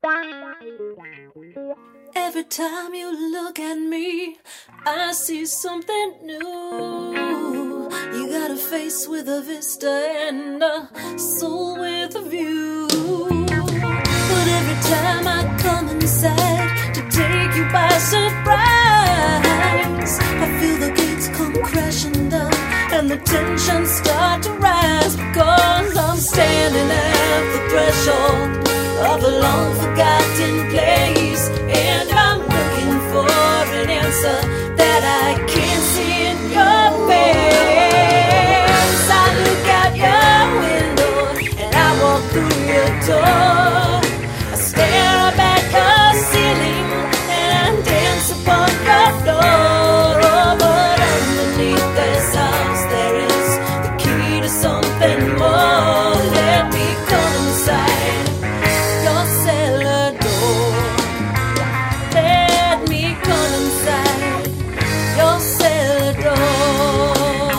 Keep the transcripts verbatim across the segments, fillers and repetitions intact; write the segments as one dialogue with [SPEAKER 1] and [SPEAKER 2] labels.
[SPEAKER 1] Every time you look at me, I see something new. You got a face with a vista and a soul with a view. But every time I come inside to take you by surprise, I feel the gates come crashing down and the tension start to rise, because I'm standing at the threshold of a long forgotten place, and I'm looking for an answer that I can't see in your face. I look out your window and I walk through your door. I stare up at your ceiling and I dance upon your floor. Oh, but underneath this house there is the key to something more. Let me come inside your cellar door. Let me come inside your cellar door.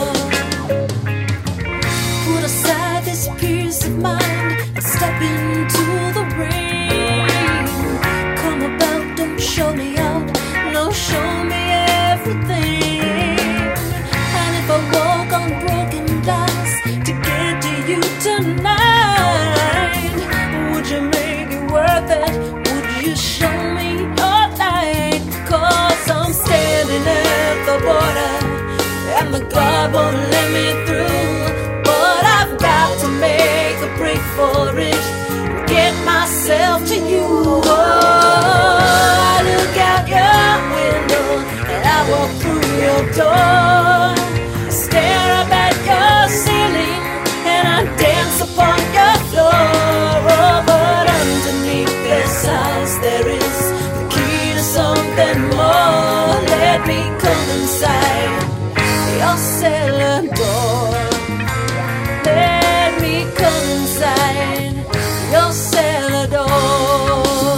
[SPEAKER 1] Put aside this peace of mind and step into the rain. Come about, don't show me out, no, show me everything. And if I walk on broken glass to get to you tonight, would you make it worth it? Would you show me your light? 'Cause I'm standing at the border and the guard won't let me through. But I've got to make a break for it, get myself to you. Oh, I look out your window and I walk through your door. I stare up at your ceiling and I dance upon your floor. Oh, but underneath this house there is the key to something more. Let me come inside your cellar door. Let me come inside your cellar door.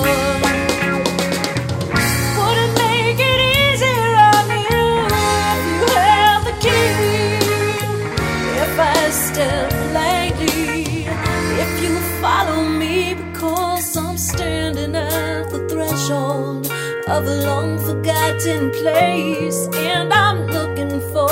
[SPEAKER 1] Would it make it easier on you if you held the key? If I step lightly, if you follow me, because I'm standing at the threshold of a long forgotten place, and I'm looking for